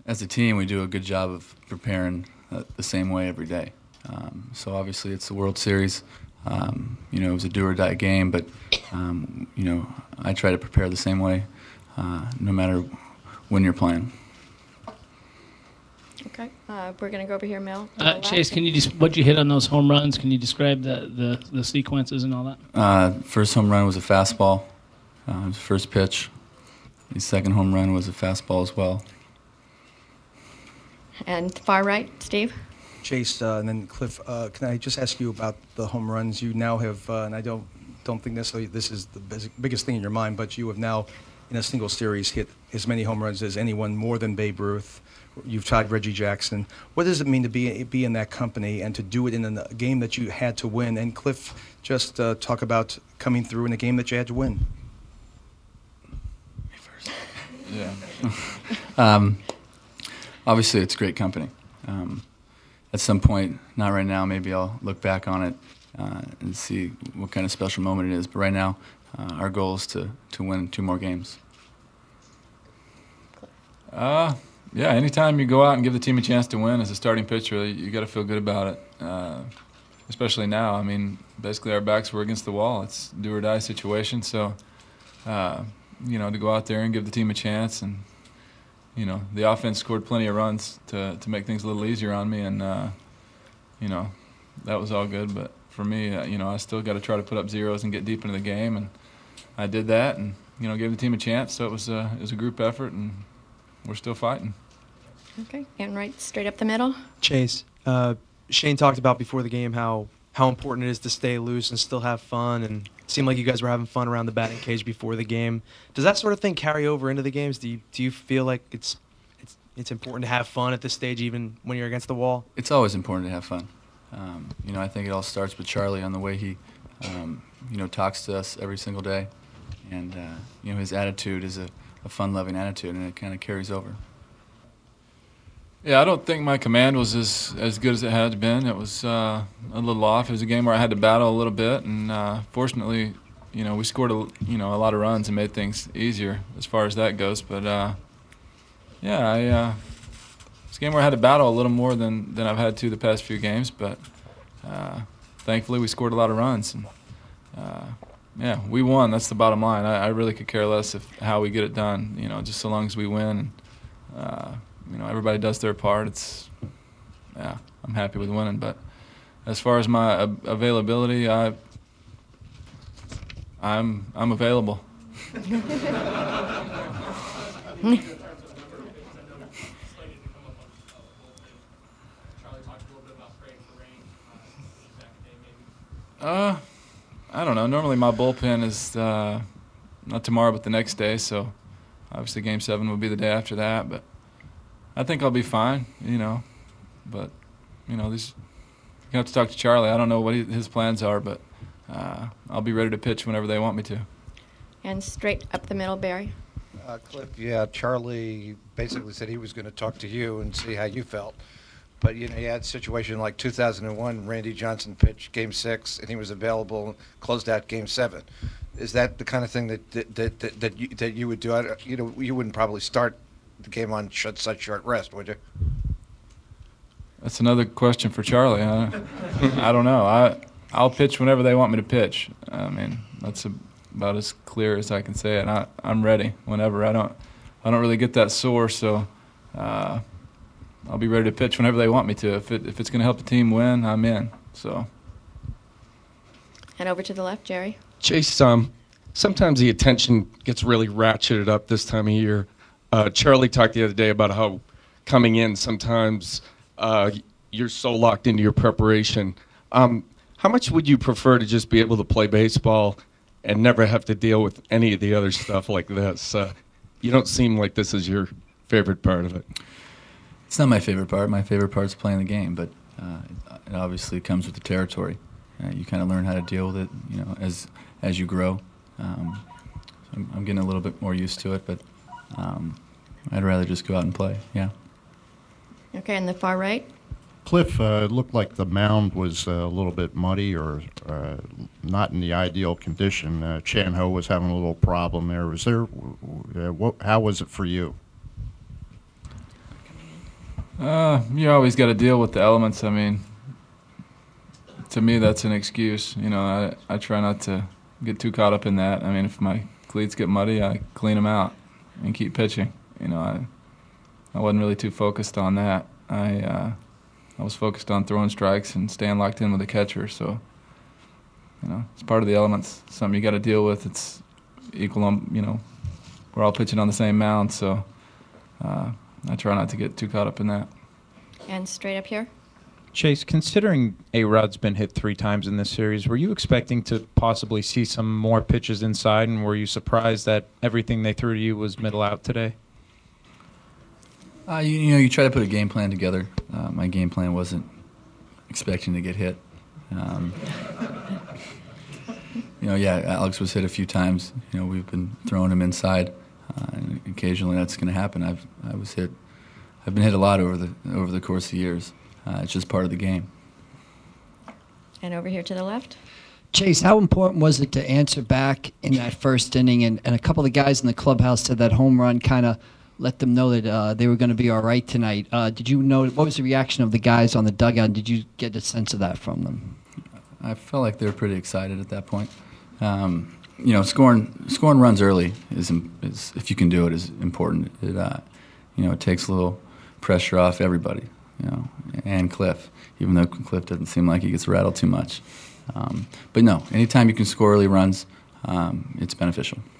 as a team, we do a good job of preparing the same way every day. So obviously it's the World Series. It was a do-or-die game, but, I try to prepare the same way no matter when you're playing. Okay, we're going to go over here, Mel. Chase, can you what'd you hit on those home runs? Can you describe the sequences and all that? First home run was a fastball, first pitch. The second home run was a fastball as well. And far right, Steve? Chase, and then Cliff, can I just ask you about the home runs? You now have, and I don't think necessarily this is the biggest thing in your mind, but you have now, in a single series, hit as many home runs as anyone, more than Babe Ruth. You've tied Reggie Jackson. What does it mean to be in that company and to do it in a game that you had to win? And Cliff, just talk about coming through in a game that you had to win. Me first. Yeah. Obviously, it's great company. At some point, not right now, maybe I'll look back on it and see what kind of special moment it is. But right now, our goal is to win 2 more games. Yeah, anytime you go out and give the team a chance to win as a starting pitcher, you got to feel good about it. Especially now. I mean, basically our backs were against the wall. It's do or die situation. So, to go out there and give the team a chance, and the offense scored plenty of runs to make things a little easier on me, and that was all good. But for me, I still got to try to put up zeros and get deep into the game, and I did that, and gave the team a chance. So it was a group effort, and we're still fighting. Okay, and right straight up the middle. Chase, Shane talked about before the game how important it is to stay loose and still have fun, and it seemed like you guys were having fun around the batting cage before the game. Does that sort of thing carry over into the games? Do you feel like it's important to have fun at this stage, even when you're against the wall? It's always important to have fun. I think it all starts with Charlie on the way he, talks to us every single day, and his attitude is a fun-loving attitude, and it kind of carries over. Yeah, I don't think my command was as good as it had been. It was a little off. It was a game where I had to battle a little bit, and fortunately, we scored a lot of runs and made things easier as far as that goes. But it's a game where I had to battle a little more than I've had to the past few games. But thankfully, we scored a lot of runs, and we won. That's the bottom line. I really could care less how we get it done. Just so long as we win. Everybody does their part. I'm happy with winning. But as far as my availability, I'm available. I don't know. Normally my bullpen is not tomorrow, but the next day. So obviously Game 7 will be the day after that. But I think I'll be fine, But, you have to talk to Charlie. I don't know what his plans are, but I'll be ready to pitch whenever they want me to. And straight up the middle, Barry. Cliff, Charlie basically said he was going to talk to you and see how you felt. But, you had a situation like 2001, Randy Johnson pitched Game 6, and he was available and closed out Game 7. Is that the kind of thing that you would do? You wouldn't probably start the game on such short rest, would you? That's another question for Charlie. I don't know. I'll pitch whenever they want me to pitch. I mean, that's about as clear as I can say it. I'm ready whenever. I don't really get that sore, so I'll be ready to pitch whenever they want me to. If it's going to help the team win, I'm in. So. And over to the left, Jerry. Chase, sometimes the attention gets really ratcheted up this time of year. Charlie talked the other day about how coming in sometimes you're so locked into your preparation. How much would you prefer to just be able to play baseball and never have to deal with any of the other stuff like this? You don't seem like this is your favorite part of it. It's not my favorite part. My favorite part is playing the game, but it obviously comes with the territory. You kind of learn how to deal with it, as you grow. I'm getting a little bit more used to it, but I'd rather just go out and play, yeah. Okay, and the far right? Cliff, it looked like the mound was a little bit muddy or not in the ideal condition. Chan Ho was having a little problem there. How was it for you? You always got to deal with the elements. I mean, to me, that's an excuse. You know, I try not to get too caught up in that. I mean, if my cleats get muddy, I clean them out and keep pitching. You know, I wasn't really too focused on that. I was focused on throwing strikes and staying locked in with the catcher. So, you know, it's part of the elements. Something you got to deal with. It's equal. You know, we're all pitching on the same mound, so I try not to get too caught up in that. And straight up here. Chase, considering A-Rod's been hit 3 times in this series, were you expecting to possibly see some more pitches inside, and were you surprised that everything they threw to you was middle out today? You know, you try to put a game plan together. My game plan wasn't expecting to get hit. You know, yeah, Alex was hit a few times. You know, we've been throwing him inside, and occasionally that's going to happen. I've been hit a lot over the course of years. It's just part of the game. And over here to the left. Chase, how important was it to answer back in that first inning? And a couple of guys in the clubhouse said that home run kind of let them know that they were going to be all right tonight. Did you know, what was the reaction of the guys on the dugout? Did you get a sense of that from them? I felt like they were pretty excited at that point. You know, scoring runs early is if you can do it, is important. It you know, it takes a little pressure off everybody. You know, and Cliff, even though Cliff doesn't seem like he gets rattled too much. But no, anytime you can score early runs, it's beneficial.